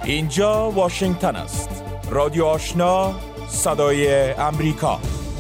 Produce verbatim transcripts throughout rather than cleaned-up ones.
اینجا واشنگتن است. رادیو آشنا، صدای امریکا.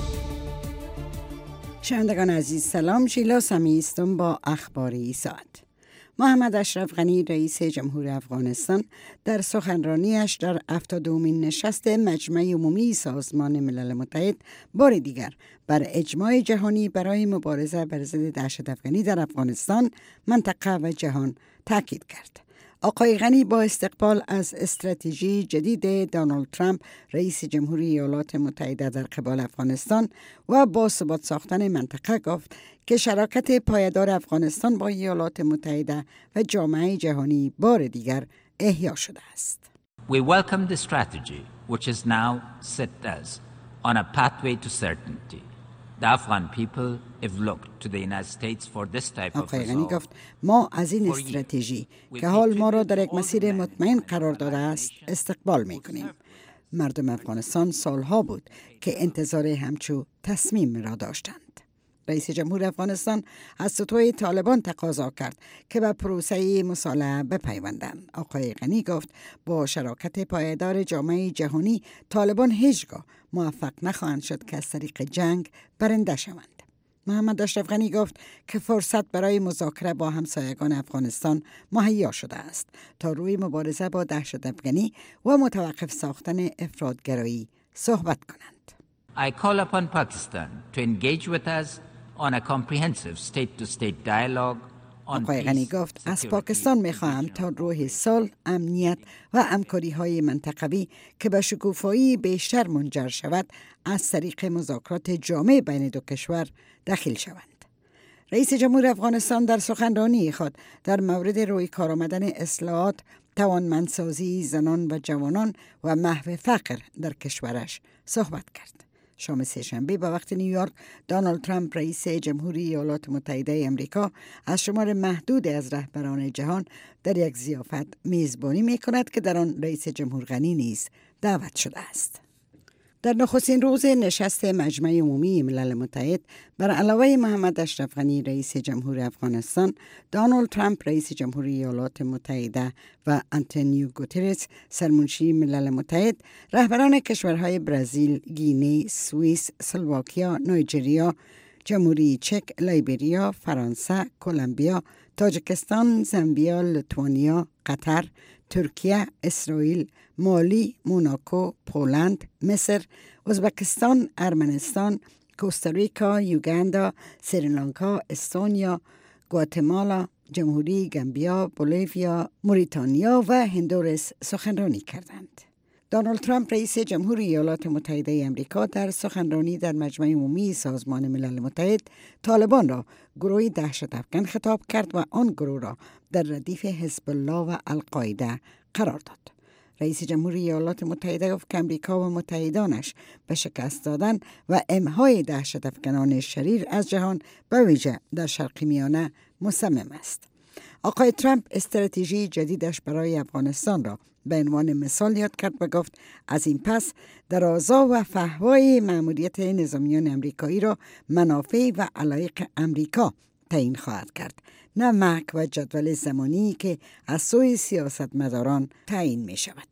شنوندگان عزیز سلام، شیلا سمی هستم با اخبار این ساعت. محمد اشرف غنی رئیس جمهور افغانستان در سخنرانیش در هفتادمین نشست مجمع عمومی سازمان ملل متحد بار دیگر بر اجماع جهانی برای مبارزه بر ضد دهشت افکنی در افغانستان، منطقه و جهان تاکید کرد. آقای غنی با استقبال از استراتژی جدید دونالد ترامپ رئیس جمهوری ایالات متحده در قبال افغانستان و با ثبات ساختن منطقه گفت که شراکت پایدار افغانستان با ایالات متحده و جامعه جهانی بار دیگر احیا شده است. We welcome the strategy which is now set us on a pathway to certainty. The Afghan people have looked to the United States for this type of آقای غنی resolve. گفت ما از این استراتژی که حال ما را در یک مسیر مطمئن قرار داده است استقبال می کنیم. مردم افغانستان سالها بود که انتظار همچو تصمیم را داشتند. رئیس جمهور افغانستان از سطوح طالبان تقاضا کرد که به پروسه مصالحه بپیوندند. آقای غنی گفت با شراکت پایدار جامعه جهانی طالبان هیچگاه موفق نخواهند شد که از طریق جنگ برنده شوند. محمد اشرف غنی گفت که فرصت برای مذاکره با همسایگان افغانستان مهیا شده است تا روی مبارزه با دهشت افکنی و متوقف ساختن افراطگرایی صحبت کنند. I call upon Pakistan to engage with us on a comprehensive state-to-state dialogue on آقای غنی peace, گفت از security, پاکستان میخواهم تا روح صلح، امنیت و همکاری های منطقوی که به شکوفایی بیشتر منجر شود از طریق مذاکرات جامع بین دو کشور دخیل شوند. رئیس جمهور افغانستان در سخنرانی خود در مورد روی کار آمدن اصلاحات، توانمندسازی زنان و جوانان و محو فقر در کشورش صحبت کرد. شام سه‌شنبه به وقت نیویورک، دونالد ترامپ رئیس جمهوری ایالات متحده امریکا از شمار محدود از رهبران جهان در یک ضیافت میزبانی می کند که در آن رئیس جمهور غنی نیز دعوت شده است. در نخستین روز نشست مجمع عمومی ملل متحد بر علاوه محمد اشرف غنی رئیس جمهور افغانستان، دونالد ترامپ رئیس جمهوری ایالات متحده و آنتونیو گوترس سرمنشی ملل متحد، رهبران کشورهای برزیل، گینه، سوئیس، اسلواکیا، نایجریا، جمهوری چک، لایبریا، فرانسه، کلمبیا، تاجیکستان، زامبیا، لیتوانیا، قطر، ترکیه، اسرائیل، مالی، موناکو، پولند، مصر، ازبکستان، ارمنستان، کوستاریکا، یوگاندا، سریلانکا، استونیا، گواتمالا، جمهوری گامبیا، بولیویا، موریتانیا و هندوراس سخنرانی کردند. دونالد ترامپ رئیس جمهوری ایالات متحده امریکا در سخنرانی در مجمع عمومی سازمان ملل متحد طالبان را گروهی دهشت افکن خطاب کرد و آن گروه را در ردیف حزب الله و القاعده قرار داد. رئیس جمهوری ایالات متحده گفت که امریکا و متحدانش به شکست دادن و امحای دهشت افکنان شریر از جهان به ویژه در شرق میانه مصمم است. آقای ترامپ استراتژی جدیدش برای افغانستان را به عنوان مثال یاد کرد و گفت از این پس درازا و فحوای مأموریت نظامیان امریکایی را منافع و علایق امریکا تعیین خواهد کرد، نه محک و جدول زمانی که از سوی سیاستمداران تعیین می شود.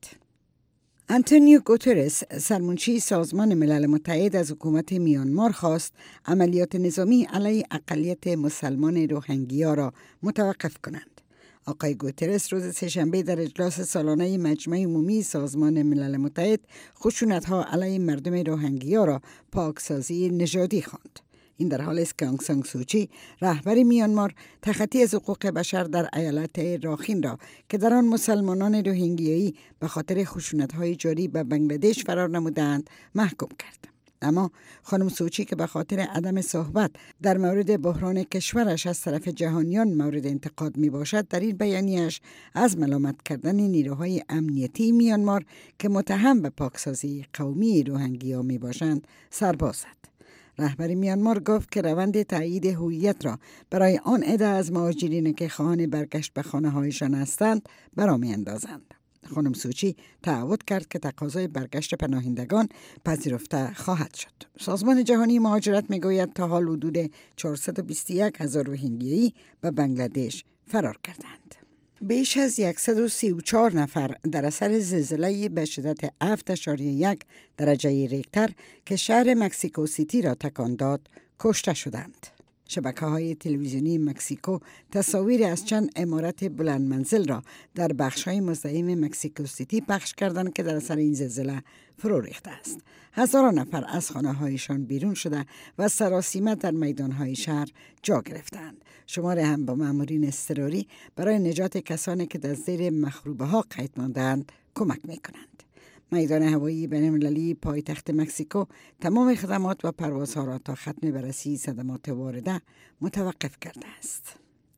آنتونیو گوترس سرمنشی سازمان ملل متحد از حکومت میانمار خواست عملیات نظامی علیه اقلیت مسلمان روهینگیا را متوقف کنند. آقای گوترس روز سه‌شنبه در اجلاس سالانه مجمع عمومی سازمان ملل متحد خشونت‌ها علیه مردم روهینگیا را پاکسازی نژادی خواند. این در حالی است که آنگ سان سوچی رهبر میانمار تخطی از حقوق بشر در ایالت راخین را که در آن مسلمانان روهینگیایی به خاطر خشونت‌های جاری به بنگلادش فرار نمودند محکوم کرد. اما خانم سوچی که به خاطر عدم صحبت در مورد بحران کشورش از طرف جهانیان مورد انتقاد می باشد، در این بیانیه‌اش از ملامت کردن نیروهای امنیتی میانمار که متهم به پاکسازی قومی روهینگیا می باشند سرباز زد. رهبر میانمار گفت که روند تایید هویت را برای آن عده از مهاجرین که خواهان برگشت به خانه هایشان هستند برامی اندازند. خانم سوچی تعهد کرد که تقاضای برگشت پناهندگان پذیرفته خواهد شد. سازمان جهانی مهاجرت میگوید تا حال حدود چهارصد و بیست و یک هزار روهینگیایی به بنگلادش فرار کردند. بیش از صد و سی و چهار نفر در اثر زلزله به شدت هفت اشاریه یک درجه ریکتر که شهر مکسیکو سیتی را تکان داد کشته شدند. شبکه‌های تلویزیونی مکزیکو تصاویری از چند عمارت بلند منزل را در بخش‌های مزدحم مکسیکو سیتی پخش کردند که در اثر این زلزله فرو ریخته است. هزاران نفر از خانه‌هایشان بیرون شده و سراسیمه در میدان‌های شهر جا گرفتند. شمار هم با مامورین اضطراری برای نجات کسانی که در زیر مخروبه‌ها قید مانده‌اند کمک می‌کنند. میدان هوایی بین‌المللی پایتخت مکزیکو تمام خدمات و پروازها را تا ختم بررسی صدمات وارده متوقف کرده است.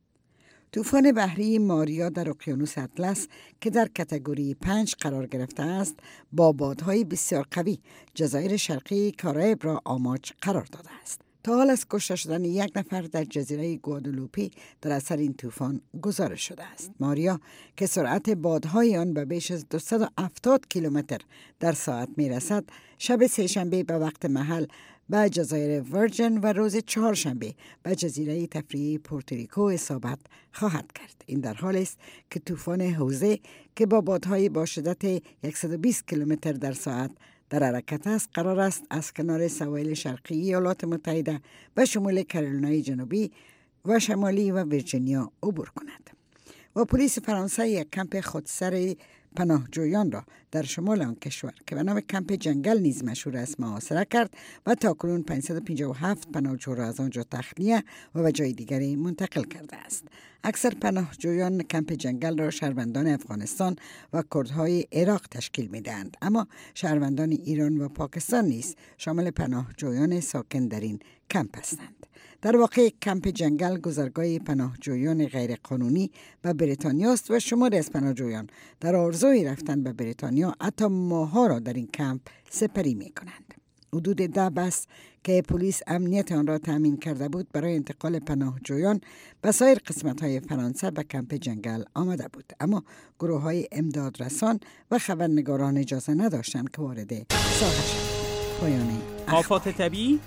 طوفان بحری ماریا در اقیانوس اطلس که در کاتگوری پنج قرار گرفته است با بادهای بسیار قوی جزایر شرقی کارائیب را آماج قرار داده است. تا حال از کشته شدن یک نفر در جزیره گوادلوپی در اثر این طوفان گزارش شده است. ماریا که سرعت بادهای آن به بیش از دویست و هفتاد کیلومتر در ساعت می رسد، شب سه‌شنبه به وقت محل به جزایر ورجن و روز چهارشنبه به جزیره تفریحی پورتوریکو اصابت خواهد کرد. این در حالی است که طوفان حوزه که با بادهای با شدت صد و بیست کیلومتر در ساعت در حرکت است قرار است از کنار سواحل شرقی ایالات متحده به شمول کارولینای جنوبی و شمالی و ویرجینیا عبور کند. و پلیس فرانسه یک کمپ خودسر پناهجویان را در شمال آن کشور که به نام کمپ جنگل نیز مشهور است محاصره کرد و تاکنون پانصد و پنجاه و هفت پناهجو را از آنجا تخلیه و به جای دیگری منتقل کرده است. اکثر پناهجویان کمپ جنگل را شهروندان افغانستان و کردهای عراق تشکیل می‌دهند، اما شهروندان ایران و پاکستان نیز شامل پناهجویان ساکن در این کمپ هستند. در واقع کمپ جنگل گذرگاه پناهجویان غیرقانونی به بریتانیا است و شماری از پناهجویان در آرزوی رفتن به بریتانیا حتی ماه‌ها را در این کمپ سپری می‌کنند. حدود ده بس که پلیس امنیت آن را تأمین کرده بود برای انتقال پناهجویان به سایر قسمت‌های فرانسه به کمپ جنگل آمده بود، اما گروه‌های امدادرسان و خبرنگاران اجازه نداشتند که وارد ساحه شوند. پایان آفات طبیعی،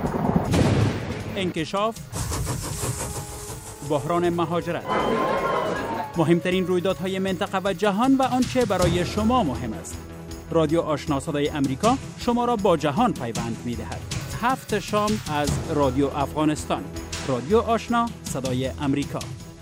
انکشاف، بحران مهاجرت، مهمترین رویدادهای منطقه و جهان و آنچه برای شما مهم است. رادیو آشنا صدای امریکا شما را با جهان پیوند می‌دهد. هفت شام از رادیو افغانستان. رادیو آشنا صدای امریکا.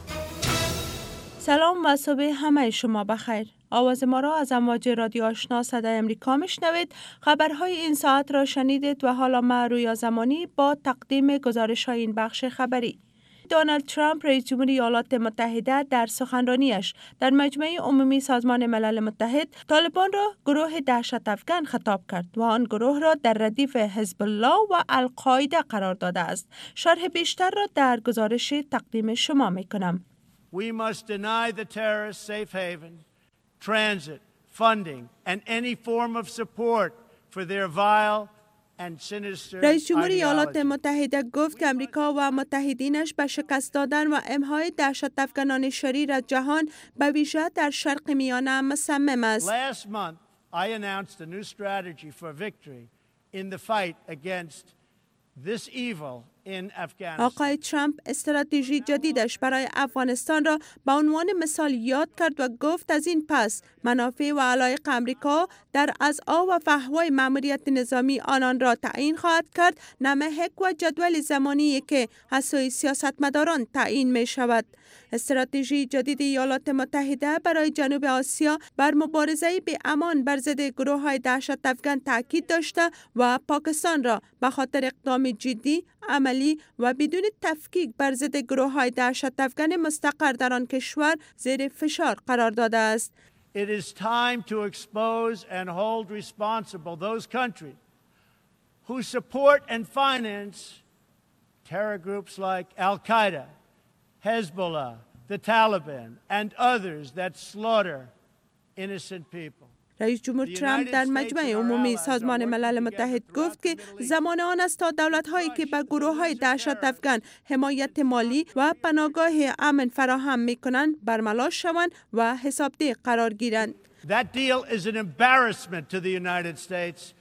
سلام و صبح همه شما بخیر. آواز ما را از امواج رادیو آشنا صدای امریکا میشنوید. خبرهای این ساعت را شنیدید و حالا ما رویا زمانی با تقدیم گزارش های این بخش خبری. دونالد ترامپ رئیس جمهور ایالات متحده در سخنرانیش در مجمع عمومی سازمان ملل متحد طالبان را گروه دهشت افکن خطاب کرد و آن گروه را در ردیف حزب الله و القاعده قرار داده است. شرح بیشتر را در گزارش تقدیم شما میکنم. We must deny the terrorists safe haven, transit, funding and any form of support for their vile رئیس جمهور ایالات متحده گفت که امریکا و متحدینش به شکست دادن و امهای دهشت افکنان شریر از جهان به ویژه در شرق میانه مصمم است. Last month I announced a new strategy for victory in the fight against this evil in Afghanistan. آقای ترامپ استراتژی جدیدش برای افغانستان را به عنوان مثال یاد کرد و گفت از این پس منافع و علایق امریکا در ازعا و فحوای ماموریت نظامی آنان را تعیین خواهد کرد، نه محک و جدول زمانی که از سوی سیاستمداران تعیین می شود. استراتژی جدید ایالات متحده برای جنوب آسیا بر مبارزه به امان بر ضد گروه‌های دهشت افکن تاکید داشته و پاکستان را به خاطر اقدام جدی، عملی و بدون تفکیک بر ضد گروه‌های دهشت افکن مستقر در آن کشور زیر فشار قرار داده است. It is time to expose and hold responsible those countries who support and finance terror groups like Al-Qaeda, Hezbollah, the Taliban, and others that slaughter innocent people. رئیس جمهور ترامپ در مجمع عمومی سازمان ملل متحد گفت که زمان آن است تا دولت‌هایی که به گروه‌های دهشت افکن حمایت مالی و پناهگاه امن فراهم می‌کنند برملا شوند و حسابدهی قرار گیرند. That deal is an embarrassment to the United States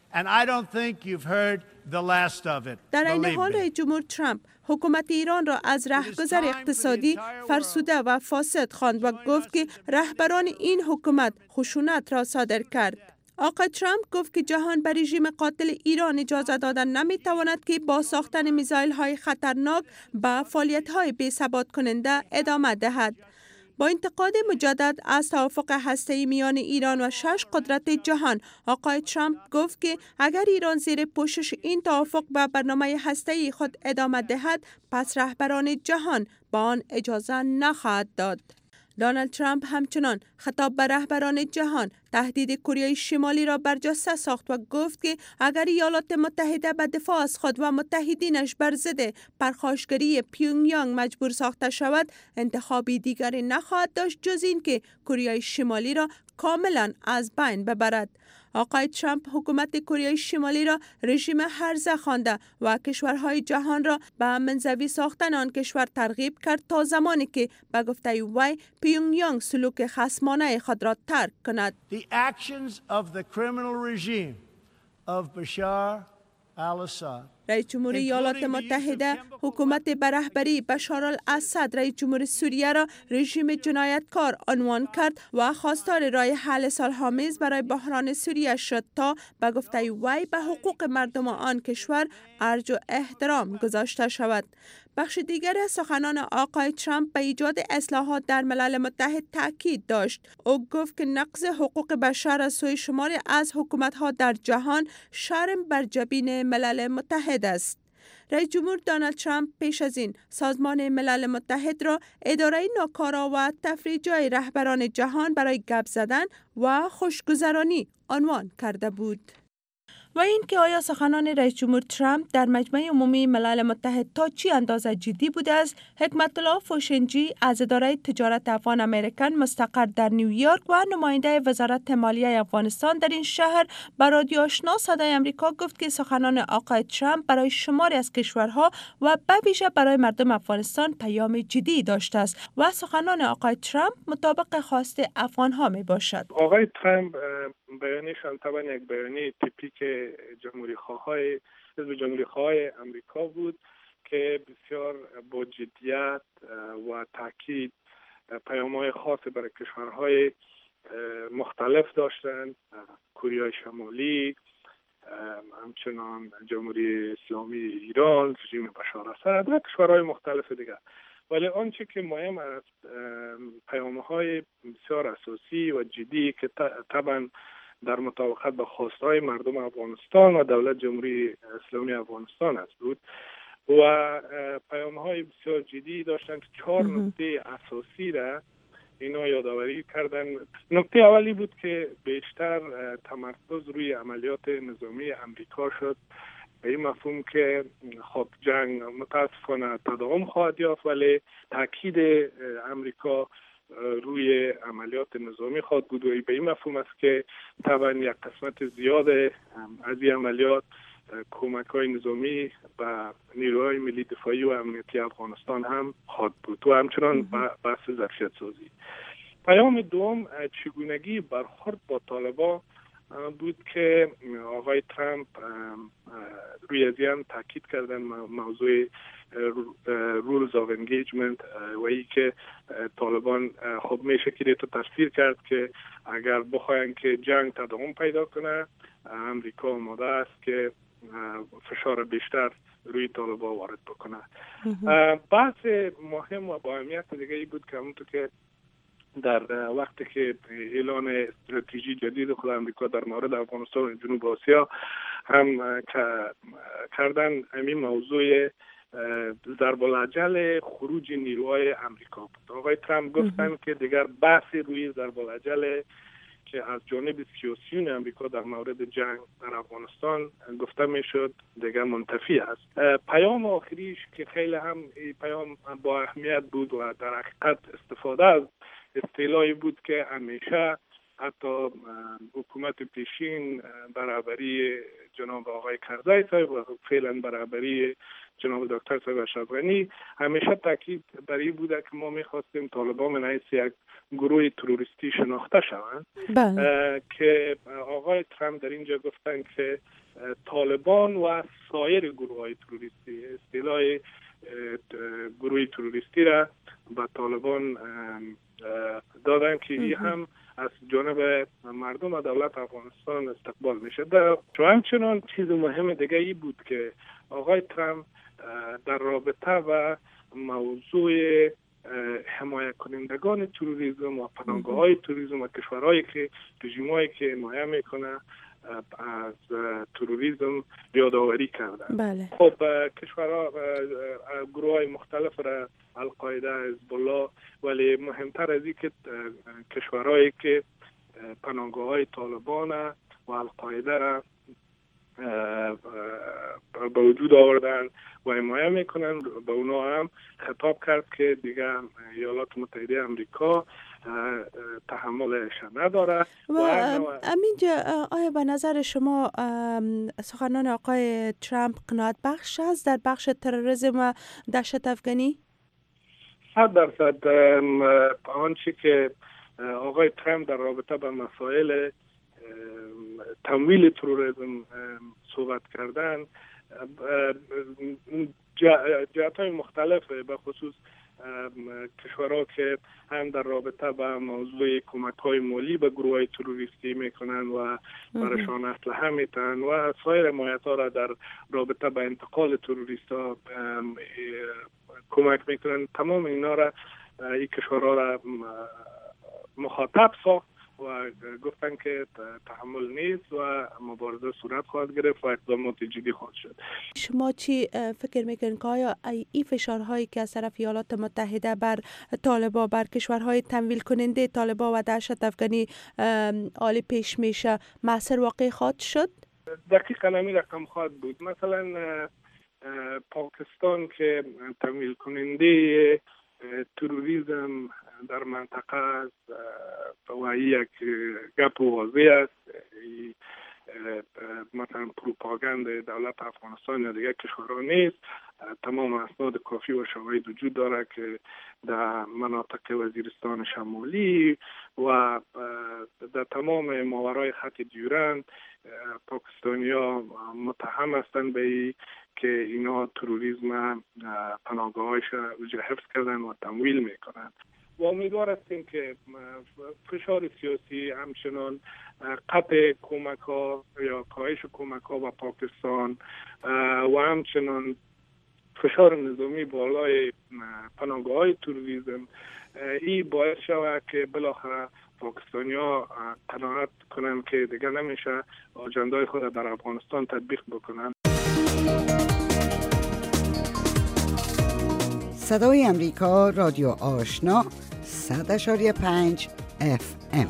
And I don't think you've heard the last of it. در این حال رئیس جمهور ترامپ حکومت ایران را از رهگذر اقتصادی فرسوده و فاسد خواند و گفت که رهبران این حکومت خشونت را صادر کرد. آقای ترامپ گفت که جهان به رژیم قاتل ایران اجازه دادن نمیتواند که با ساختن میزایل های خطرناک به فعالیت های بی ثبات کننده ادامه دهد. با انتقاد مجدد از توافق هسته‌ای میان ایران و شش قدرت جهان، آقای ترامپ گفت که اگر ایران زیر پوشش این توافق به برنامه هسته‌ای خود ادامه دهد، پس رهبران جهان با آن اجازه نخواهد داد. دونالد ترامپ همچنان خطاب به رهبران جهان تهدید کره شمالی را برجسته ساخت و گفت که اگر ایالات متحده به دفاع از خود و متحدینش بر ضد پرخاشگری پیونگیانگ مجبور ساخته شود، انتخابی دیگری نخواهد داشت جز این که کره شمالی را کاملا از بین ببرد. آقای ترامپ حکومت کره شمالی را رژیم هرزه خوانده و کشورهای جهان را به منزوی ساختن آن کشور ترغیب کرد تا زمانی که به گفته وی پیونگیانگ سلوک خصمانه خود را ترک کند. The actions of the criminal regime of Bashar al-Assad. رئیس جمهور ایالات متحده حکومت به رهبری بشار الاسد رئیس جمهور سوریه را رژیم جنایتکار عنوان کرد و خواستار راه حل صلح‌آمیز برای بحران سوریه شد تا به گفته وی به حقوق مردم آن کشور ارج و احترام گذاشته شود. بخش دیگر از سخنان آقای ترامپ به ایجاد اصلاحات در ملل متحد تاکید داشت. او گفت که نقض حقوق بشر از سوی شماری از حکومت‌ها در جهان شرم بر جبین ملل متحد است. رئیس جمهور دونالد ترامپ پیش از این سازمان ملل متحد را اداره ناکارا و تفریح رهبران جهان برای گپ زدن و خوشگذرانی عنوان کرده بود. و این که آیا سخنان رئیس جمهور ترامپ در مجمع عمومی ملل متحد تا چی اندازه جدی بوده است؟ حکمت الله فوشنجی از اداره تجارت افغان امریکن مستقر در نیویورک و نماینده وزارت مالیه افغانستان در این شهر به رادیو آشنا صدای امریکا گفت که سخنان آقای ترامپ برای شماری از کشورها و به ویژه برای مردم افغانستان پیام جدی داشته است و سخنان آقای ترامپ مطابق خواست افغانها می باشد. آقای ترامپ بیانیشان طبعا یک بیانیه تیپیک جمهوری خواهای حزب جمهوری خواه امریکا بود که بسیار با جدیت و تاکید پیام‌های خاص برای کشورهای مختلف داشتند، کره شمالی، همچنان جمهوری اسلامی ایران، رژیم بشار الاسد و کشورهای مختلف دیگر. ولی آنچه که مهم است پیام‌های بسیار اساسی و جدی که طبعا در مطابقت با خواستهای مردم افغانستان و دولت جمهوری اسلامی افغانستان است بود و پیام‌های بسیار جدی داشتند که چهار نکته اساسی را اینا یادآوری کردن. نکته اولی بود که بیشتر تمرکز روی عملیات نظامی امریکا شد، به این مفهوم که خب جنگ متاسفانه تداوم خواهد یافت ولی تاکید امریکا روی عملیات نظامی خواهد بود و به این مفهوم است که طبعا یک قسمت زیاد از این عملیات کمک‌های نظامی به نیروهای ملی دفاعی و امنیتی افغانستان هم خواهد بود و همچنان بحث ظرفیت سازی. پیام دوم چگونگی برخورد با طالبان بود که آقای ترامپ روی از این تاکید کردن موضوع رولز آف انگیجمنت و ای که طالبان خب میشه که تو تفسیر کرد که اگر بخواین که جنگ تداوم پیدا کنه امریکا آماده است که فشار بیشتر روی طالبان وارد بکنه. بحث مهم و با اهمیت دیگه ای بود که همونطور که در وقتی که اعلان استراتژی جدید خود امریکا در مورد افغانستان و جنوب آسیا هم کردن، همین موضوع ضرب العجل خروج نیروهای امریکا بود. آقای ترامپ گفتن که دیگر بحثی روی ضرب العجل که از جانب سیاسیون امریکا در مورد جنگ در افغانستان گفته میشد دیگر منتفی است. پیام آخریش که خیلی هم پیام با اهمیت بود و در حقیقت استفاده از اصطلاحی بود که همیشه حتی حکومت پیشین برابری جناب آقای کرزی صاحب و فعلا برابری جناب دکتر صاحب اشرف غنی همیشه تاکید بر این بوده که ما میخواستیم طالبان من حیث یک گروه تروریستی شناخته شوند که آقای ترامپ در اینجا گفتن که طالبان و سایر گروه های تروریستی. اصطلاح گروه تروریستی را به طالبان دادن که این هم از جانب مردم و دولت افغانستان استقبال میشه. و همچنان چیز مهم دیگه ای بود که آقای ترامپ در رابطه و موضوع حمایت کنندگان تروریسم و پناهگاه های تروریسم و کشورهایی که رژیمایی که حمایت میکنه از تروریسم یادآوری کردن. بله. خب کشورها گروه های مختلف را القاعده، حزب الله، ولی مهمتر از این که کشورهایی که پناهگاه های طالبان و القاعده را به وجود آوردن و حمایت میکنن، به اونا هم خطاب کرد که دیگه ایالات متحده آمریکا تحملش نداره. و امینجا آیا به نظر شما سخنان آقای ترامپ قناعت بخش است در بخش تروریسم و دهشت افغانی؟ صد درصد. آنچه که آقای ترامپ در رابطه با مسائل تمویل تروریسم صحبت کردن، جهات های مختلف به خصوص کشورها که هم در رابطه با موضوع کمک های مالی به گروه های تروریستی میکنن و برایشان اسلحه میتن و سایر حمایت ها را در رابطه با انتقال تروریست ها کمک میکنن، تمام اینا را این کشورها را مخاطب ساخت و گفتن که تحمل نیست و مبارزه صورت خواهد گرفت و اقدامات جدی خواهد شد. شما چی فکر میکنین که آیا این فشارهایی که از طرف ایالات متحده بر طالبان، بر کشورهای تمویل کننده طالبان و دهشت افغانی عالی پیش میشه، مؤثر واقع خواهد شد؟ دقیقاً همین رقم خواهد بود. مثلا پاکستان که تمویل کننده تروریسم در منطقه است و یک گپ واضح است، مثلا پروپاگاند دولت افغانستان یا دیگر کشورها نیست. تمام اسناد کافی و شواهد وجود داره که در مناطق وزیرستان شمالی و در تمام ماورای خط دیورند پاکستانیا متهم هستند به که اینا تروریسم پناهگاهایش را حفظ کردن و تمویل میکنند. و امیدوار هستیم که فشار سیاسی، همچنان قطع کمک ها یا کاهش کمک ها به پاکستان و همچنان فشار نظامی بالای پناهگاه های تروریسم، این باعث شود که بالاخره پاکستانی ها قناعت کنند که دیگه نمیشه آجندای خود در افغانستان تطبیق بکنند. صدای امریکا، رادیو آشنا، صد اشاری پنج اف ام.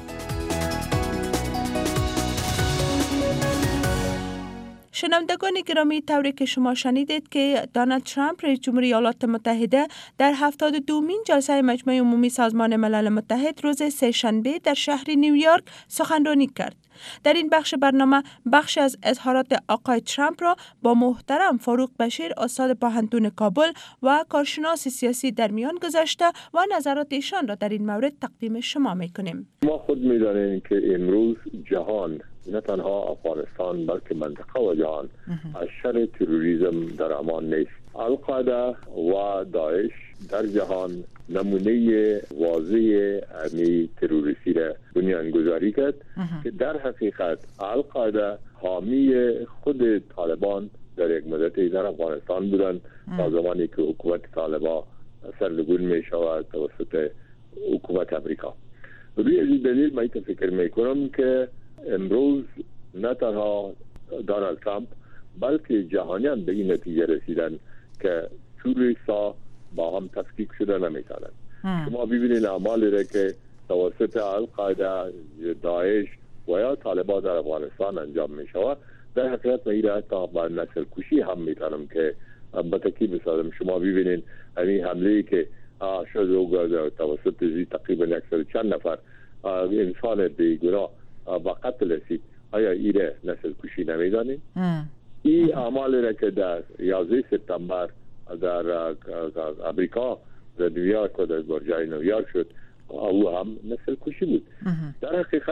شنوندگان گرامی، طوری که شما شنیدید که دونالد ترامپ رئیس جمهوری ایالات متحده در هفتاد و دومین جلسه مجمع عمومی سازمان ملل متحد روز سه شنبه در شهر نیویورک سخنرانی کرد. در این بخش برنامه بخش از اظهارات آقای ترامپ را با محترم فاروق بشیر، استاد پوهنتون کابل و کارشناس سیاسی در میان گذاشته و نظرات ایشان را در این مورد تقدیم شما میکنیم. ما خود می‌دانیم که امروز جهان، نه تنها افغانستان بلکه منطقه و جهان، از شر تروریسم در امان نیست. القاعده و داعش در جهان نمونه واضح امی تروریستی را بنیانگذاری کرد که در حقیقت القاعده حامی خود طالبان در یک مدتی در افغانستان بودند تا زمانی که حکومت طالبان سرنگون می شود توسط حکومت امریکا. روی این دلیل من فکر می کنم که امروز نه تنها دونالد ترامپ بلکه جهانیان به این نتیجه رسیدن که تروریست‌ها با هم تفکیک شده نمیتونند. شما ببینید اعمالی را که توسط القاعده، داعش و یا طالبان در افغانستان انجام می شود، در حقیقت من را حتی با نسل کشی هم میتونم که بتکی بسازم. شما ببینید همین حمله که شد توسط زی تقریبا اکثر چند نفر انسان بیگناه با قتل رسید، آیا ایره نسل کشی نمیدانید؟ این اعمالی را که در یازده سپتامبر در امریکا در نیویورک و در برجای نیویورک شد، او هم نسل کشی بود. در حقیقت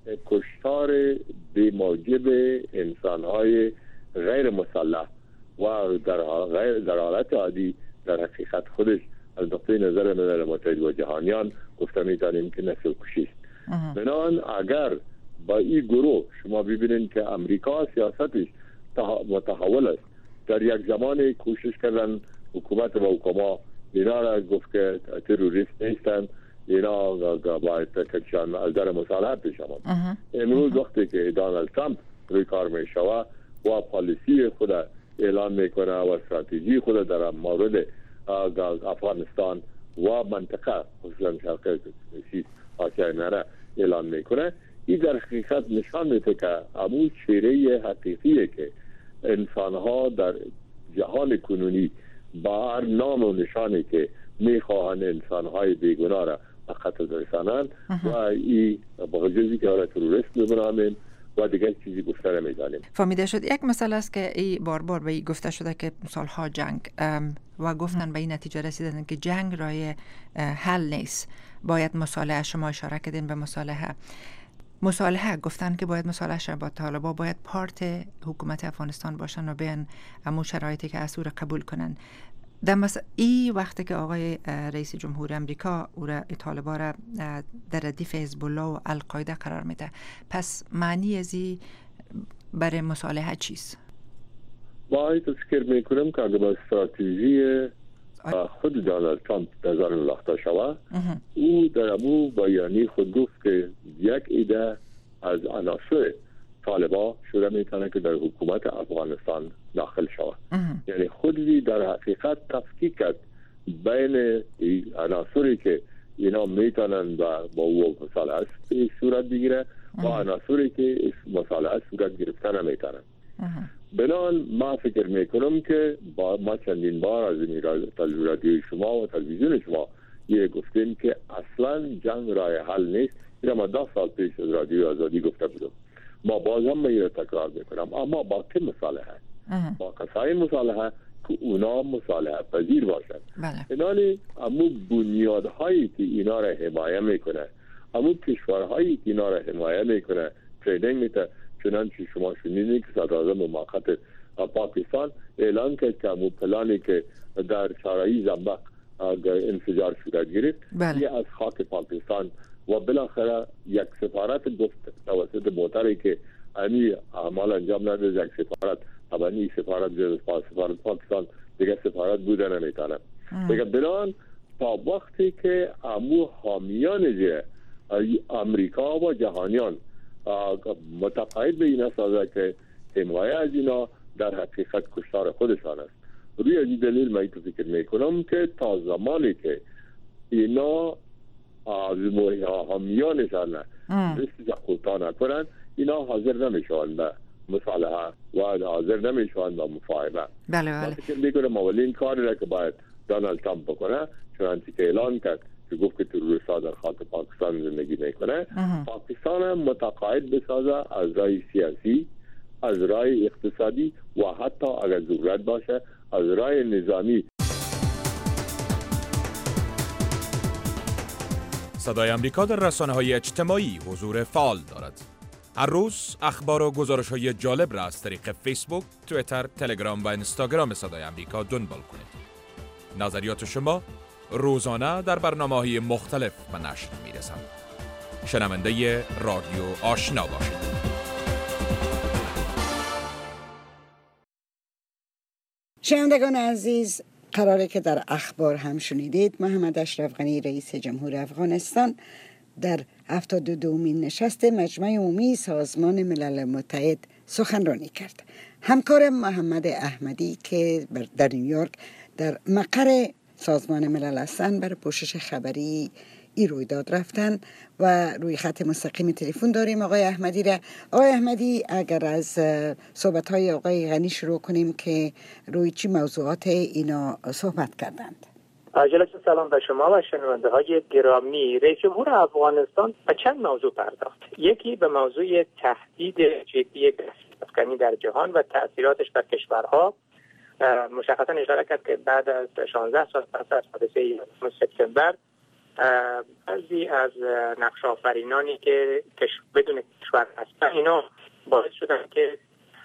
کشتار بی موجب انسان‌های غیر مسلح و در غیر در حالت عادی در حقیقت خودش از نقطه نظر ملل متحد و جهانیان گفته می‌توانیم که نسل کشی است. بنابراین اگر با این گروه شما ببینید که امریکا سیاستش متحول است، در یک زمان کوشش کردن حکومت و حکما اینا را گفت که تروریست نیستن، اینا باید کشان از در مصالحت پیش آمد. امروز وقتی که دونالد ترامپ روی کار می شود و پالیسی خود اعلان میکنه و استراتژی خود در مورد افغانستان و منطقه خصوصا شرق آسیا میانه اعلان میکنه، این در حقیقت نشان میده که امو چهره حقیقیه که انسانها در جهان کنونی با هر نام و نشانی که میخواهند انسانهای بیگناه را به قتل رسانند و این با جزی که آره تروریست میبنامیم و دیگه چیزی گفته نمیدانیم. فهمیده شد. یک مسئله است که ای بار بار به گفته شده که سالها جنگ و گفتن به این نتیجه رسیدن که جنگ رای حل نیست، باید مصالحه. شما اشاره کردین به مصالحه. مصالحه گفتن که باید مصالحه با طالبان باید پارت حکومت افغانستان باشن و بیان امو شرایطی که اسور قبول کنن. در مس... ای وقتی که آقای رئیس جمهور امریکا او را طالبان را در ردیف حزب الله و القاعده قرار میده، پس معنی ازی برای مصالحه چیست؟ باید فکر میکنم که اگر با استراتژی خود دونالد ترامپ نظر انداخته شود، او در امو بیانی خود گفت که یک ایده از عناصر طالبان شروع میتونه که در حکومت افغانستان داخل شود. یعنی خودی در حقیقت تفکیک کرد بین عناصری که اینا میتونن با او مصالحه صورت بگیره و عناصری که مصالحه صورت گرفته نمیتونن. بنان ما فکر میکنم که با ما چندین بار از این رادیوی شما و تلویزیون شما یه گفتیم که اصلا جنگ راه حل نیست. این ما ده سال پیش از رادیو آزادی گفته بودم. ما باز هم میره تکرار میکنم، اما با که مصالحه؟ با کسای مصالحه که اونا مصالحه پذیر باشند. بنابراین امو بنیادهایی که اینا را حمایه میکنه، امو کشورهایی که اینا را حمایه میکنه ترینینگ میده. چنانچه شما شنیدید که صدراعظم موقت پاکستان اعلان کرد که امو پلانی که در چهارراه زنبق انفجار صورت گرفت یه از خاک پاکستان و بالاخره یک سفارت گفت توسط موتری که امی اعمال انجام نده یک سفارت ابانی سفارت جز سفارت پاکستان دیگه سفارت بوده نمیتونه. دیگه بنان تا وقتی که امو حامیان جه امریکا و جهانیان متقاعد به این اساسه که حمایه از اینا در حقیقت کشتار خودشان است. روی این دلیل من فکر میکنم که تا زمانی که اینا از حامیانشان رسیج خودتا نکنن، اینا حاضر نمیشوند به مصالحه و حاضر نمیشوند به مفاهمه. بله بله. من فکر میکنم اولین کاری را که باید دونالد ترامپ بکنه، چنانچه که اعلان کرد که گفت که تروریست‌ها در خاک پاکستان زندگی میکنه، پاکستان متقاعد بسازه از رای سیاسی، از رای اقتصادی و حتی اگر ضرورت باشه از رای نظامی. صدای امریکا در رسانه‌های اجتماعی حضور فعال دارد. هر روز اخبار و گزارش‌های جالب را از طریق فیسبوک، توییتر، تلگرام و اینستاگرام صدای امریکا دنبال کنید. نظریات شما روزانه در برنامه‌های مختلف به نشر می‌رسند. شنونده رادیو آشنا باشید. شنوندگان عزیز، قراره که در اخبار هم شنیدید محمد اشرف غنی رئیس جمهور افغانستان در هفتاد و دومین نشست مجمع عمومی سازمان ملل متحد سخنرانی کرد. همکار محمد احمدی که در نیویورک در مقر سازمان ملل هستند برای پوشش خبری این رویداد رفتن و روی خط مستقیم تلفن داریم آقای احمدی را. آقای احمدی، اگر از صحبت‌های آقای غنی شروع کنیم که روی چی موضوعات اینا صحبت کردند؟ جلسه سلام به شما و شنونده های گرامی. رئیس جمهور افغانستان به چند موضوع پرداخت. یکی به موضوع تهدید جدی افغانی در جهان و تأثیراتش بر کشورها. مشخصا اشاره کرد که بعد از شانزده سال پس از حادثه یازده سپتامبر بعضی از نقش آفرینانی که بدون کشور هستن اینا باعث شدن که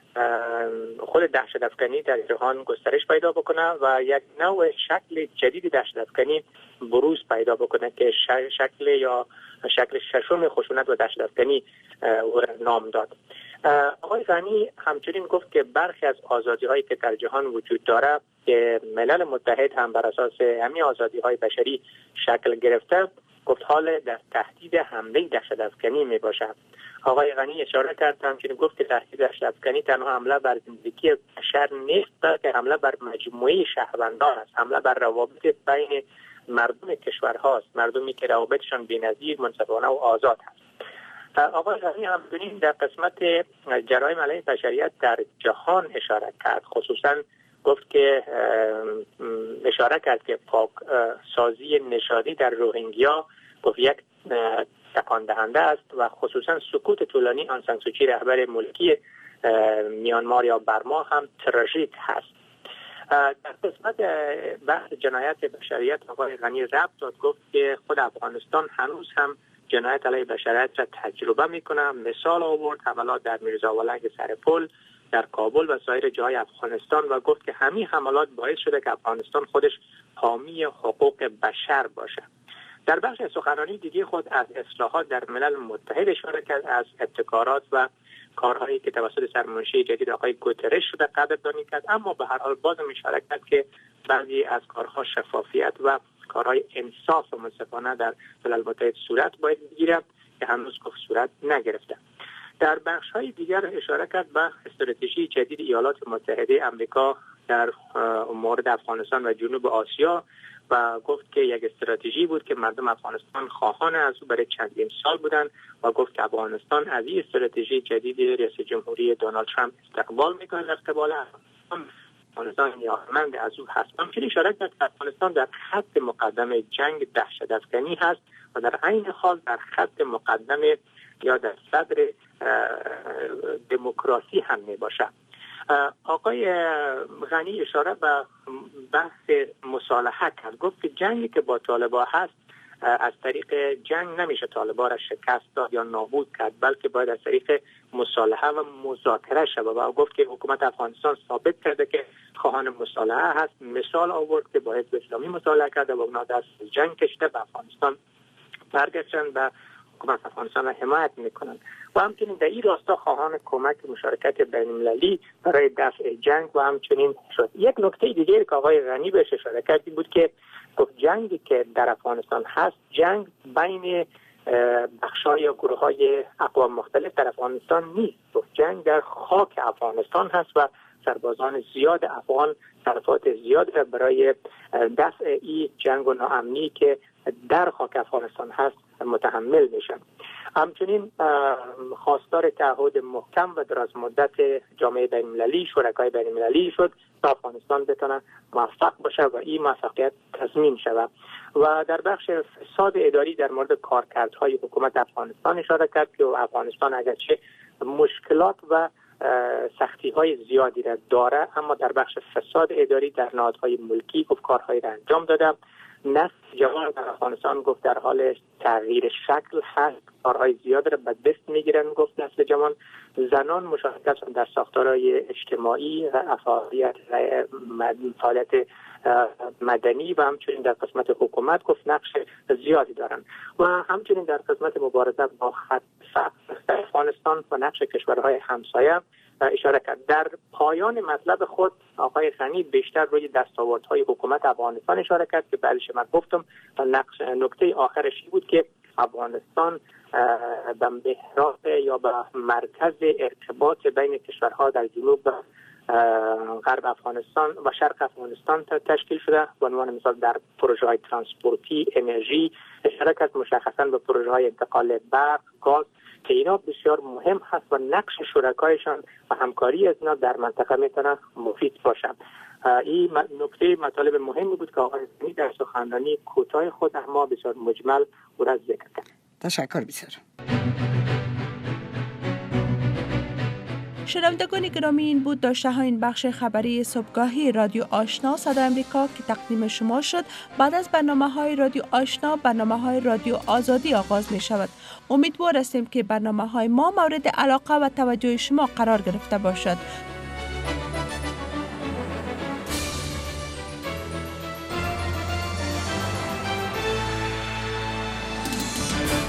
خود دهشت افکنی در جهان گسترش پیدا بکنه و یک نوع شکل جدید دهشت افکنی بروز پیدا بکنه که شکل یا شکل ششم خشونت و دهشت افکنی نام داد. آقای غنی همچنین گفت که برخی از آزادی هایی که در جهان وجود داره که ملل متحد هم بر اساس همین آزادی های بشری شکل گرفته، گفت حال در تهدید حمله دهشت افکنی می باشد. آقای غنی اشاره کرد همچنین گفت که تهدید دهشت افکنی تنها حمله بر زندگی بشر نیست، بلکه حمله بر مجموعه شهروندان است، حمله بر روابط بین مردم کشورهاست، مردمی که روابطشان بی‌نظیر، منصفانه و آزاد است. آقای غنی همچنین در قسمت جرایم علیه بشریت در جهان اشاره کرد، خصوصا گفت که اشاره کرد که پاک سازی نژادی در روهینگیا گفت یک تکان دهنده است و خصوصا سکوت طولانی آن سان سوچی رهبر ملکی میانمار یا برما هم تراژیک هست. در قسمت بحث جنایت بشریت آقای غنی ربط داد، گفت که خود افغانستان هنوز هم جنایت علیه بشریت را تجربه میکنه. مثال آورد حملات در میرزاولنگ سرپل، در کابل و سایر جای افغانستان و گفت که همین حملات باعث شده که افغانستان خودش حامی حقوق بشر باشه. در بخش سخنرانی دیگه خود از اصلاحات در ملل متحد اشاره کرد، از ابتکارات و کارهایی که توسط سرمنشی جدید آقای گوترش شده قدردانی کرد، اما به هر حال بازم اشاره کرد که بعضی از کارها شفافیت و کارهای انصاف و منصفانه در ملل متحد صورت باید بگیرد که هنوز گفت صورت نگرفته. در بخش‌های دیگر اشاره کرد به استراتژی جدید ایالات متحده آمریکا در مورد افغانستان و جنوب آسیا و گفت که یک استراتژی بود که مردم افغانستان خواهان از او برای چندین سال بودند و گفت که افغانستان از این استراتژی جدید رئیس جمهوری دونالد ترامپ استقبال میکنه. استقبال افغانستان نیازمند از او هست. همچنین اشاره کرد که افغانستان در خط مقدم جنگ دهشت افکنی هست و در عین حال در خط مقدم یا در صدر دموکراسی هم می باشه. آقای غنی اشاره به بحث مصالحه کرد، گفت که جنگی که با طالبان هست از طریق جنگ نمیشه طالبان را شکست داد یا نابود کرد، بلکه باید از طریق مصالحه و مذاکره شود و گفت که حکومت افغانستان ثابت کرده که خواهان مصالحه هست. مثال آورد که با حزب اسلامی مصالحه کرده و اونا دست جنگ کشیده و افغانستان برگشتن و حکومت افغانستان را حمایت میکنن و همچنین در این راستا خواهان کمک مشارکت بین‌المللی برای دفع جنگ و همچنین شد. یک نکته دیگه که آقای غنی بهش اشاره کردی بود که گفت جنگی که در افغانستان هست جنگ بین بخش‌های یا گروه‌های اقوام مختلف در افغانستان نیست، گفت جنگ در خاک افغانستان هست و سربازان زیاد افغان صرفات زیاد را برای دفع این جنگ و ناامنی که در خاک افغانستان هست متحمل میشن. همچنین خواستار تعهد محکم و دراز مدت جامعه بین‌المللی، شرکای بین‌المللی شد تا افغانستان بتونه موفق باشه و این موفقیت تضمین شود. و در بخش فساد اداری در مورد کارکردهای حکومت افغانستان اشاره کرد که افغانستان اگرچه مشکلات و سختی های زیادی را داره اما در بخش فساد اداری در نهادهای ملکی گفت کارهایی را انجام داده. نسل جوان در افغانستان گفت در حال تغییر شکل هست، کارهای زیاد را به دست میگیرن. گفت نسل جوان زنان مشارکت در ساختارهای اجتماعی و فعالیت فعالیت مدنی و همچنین در قسمت حکومت گفت نقش زیادی دارند و همچنین در قسمت مبارزه با خط فقر افغانستان و نقش کشورهای همسایه اشاره کرد. در پایان مطلب خود آقای غنی بیشتر روی دستاوردهای حکومت افغانستان اشاره کرد که بعدش من گفتم نقش نکته آخرش بود که افغانستان به محور یا به مرکز ارتباط بین کشورها در جنوب و غرب افغانستان و شرق افغانستان تشکیل شده. به عنوان مثال در پروژه های ترانسپورتی، انرژی اشاره کرد، مشخصا به پروژه های انتقال برق، گاز که اینا بسیار مهم هست و نقش شرکایشان و همکاری از اینا در منطقه میتونه مفید باشند. این نکته مطالب مهمی بود که آقای غنی در سخنرانی کوتاه خود اما بسیار مجمل او را ذکر کرد. تشکر بسیار. شنوندگان گرامی، این بود داشته ها این بخش خبری صبحگاهی رادیو آشنا صدای امریکا که تقدیم شما شد. بعد از برنامه های رادیو آشنا برنامه های رادیو آزادی آغاز می شود. امیدوار هستیم که برنامه های ما مورد علاقه و توجه شما قرار گرفته باشد.